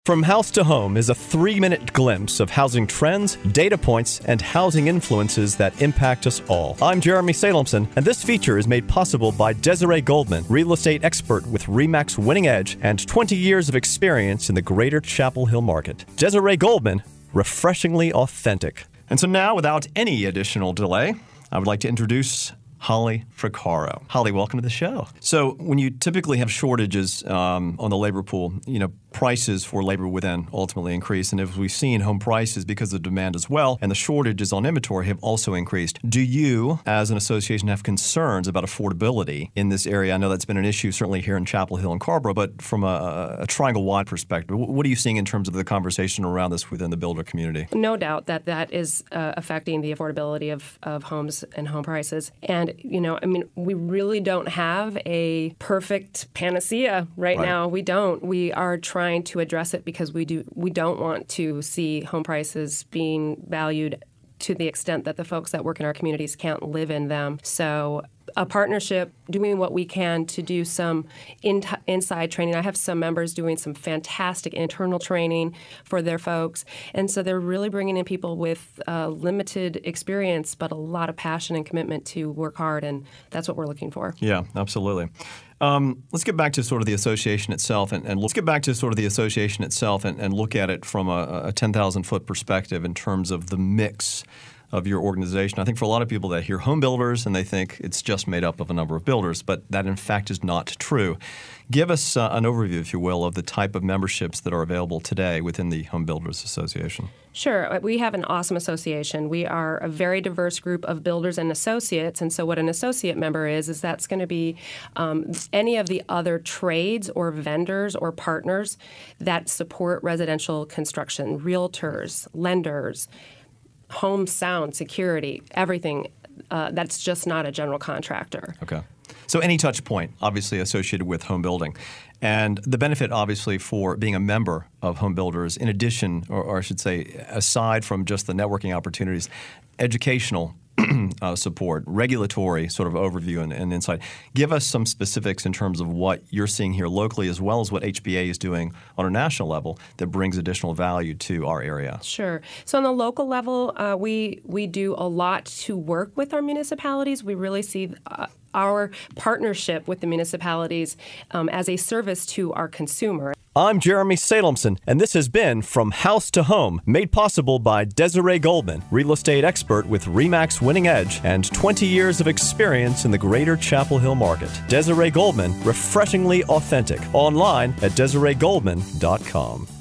From House to Home is a 3-minute glimpse of housing trends, data points, and housing influences that impact us all. I'm Jeremy Salemson, and this feature is made possible by Desiree Goldman, real estate expert with RE/MAX Winning Edge and 20 years of experience in the greater Chapel Hill market. Desiree Goldman, refreshingly authentic. And so now, without any additional delay, I would like to introduce Holly Fricaro. Holly, welcome to the show. So when you typically have shortages on the labor pool, prices for labor would then ultimately increase. And as we've seen, home prices, because of demand as well, and the shortages on inventory have also increased. Do you, as an association, have concerns about affordability in this area? I know that's been an issue certainly here in Chapel Hill and Carrboro, but from a triangle-wide perspective, what are you seeing in terms of the conversation around this within the builder community? No doubt that is affecting the affordability of homes and home prices. And, we really don't have a perfect panacea right now. We don't. We are trying to address it because we don't want to see home prices being valued to the extent that the folks that work in our communities can't live in them. So a partnership, doing what we can to do some inside training. I have some members doing some fantastic internal training for their folks. And so they're really bringing in people with limited experience, but a lot of passion and commitment to work hard. And that's what we're looking for. Yeah, absolutely. Let's get back to sort of the association itself and look at it from a 10,000-foot perspective in terms of the mix of your organization. I think for a lot of people that hear home builders and they think it's just made up of a number of builders, but that in fact is not true. Give us an overview, if you will, of the type of memberships that are available today within the Home Builders Association. Sure. We have an awesome association. We are a very diverse group of builders and associates. And so what an associate member is that's going to be any of the other trades or vendors or partners that support residential construction, realtors, lenders, home sound, security, everything that's just not a general contractor. Okay. So any touch point, obviously associated with home building. And the benefit, obviously, for being a member of Home Builders, in addition, or I should say, aside from just the networking opportunities, educational support, regulatory sort of overview and insight. Give us some specifics in terms of what you're seeing here locally as well as what HBA is doing on a national level that brings additional value to our area. Sure. So on the local level, we do a lot to work with our municipalities. We really see our partnership with the municipalities as a service to our consumer. I'm Jeremy Salemson, and this has been From House to Home, made possible by Desiree Goldman, real estate expert with RE/MAX Winning Edge and 20 years of experience in the greater Chapel Hill market. Desiree Goldman, refreshingly authentic. Online at DesireeGoldman.com.